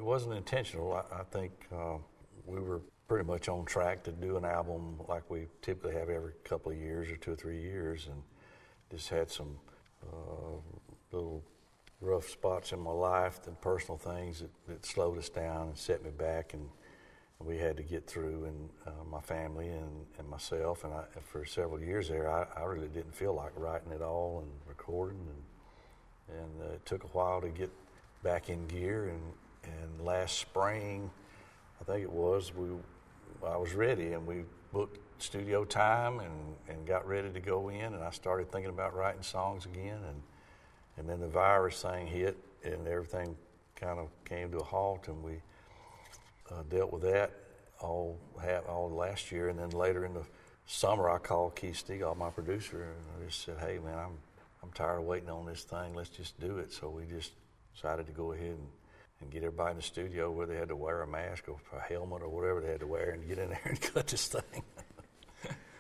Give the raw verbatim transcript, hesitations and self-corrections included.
it wasn't intentional. I, I think uh, we were pretty much on track to do an album like we typically have every couple of years or two or three years, and just had some uh, little rough spots in my life and personal things that, that slowed us down and set me back, and we had to get through, and uh, my family and, and myself, and I, for several years there, I, I really didn't feel like writing at all and recording, and, and uh, it took a while to get back in gear, and, and last spring, I think it was, we I was ready, and we booked studio time and, and got ready to go in, and I started thinking about writing songs again, and and then the virus thing hit, and everything kind of came to a halt, and we uh, dealt with that all have, all last year, and then later in the summer, I called Keith Stegall, my producer, and I just said, "Hey, man, I'm I'm tired of waiting on this thing. Let's just do it." So we just decided to go ahead and, and get everybody in the studio where they had to wear a mask or a helmet or whatever they had to wear, and get in there and cut this thing.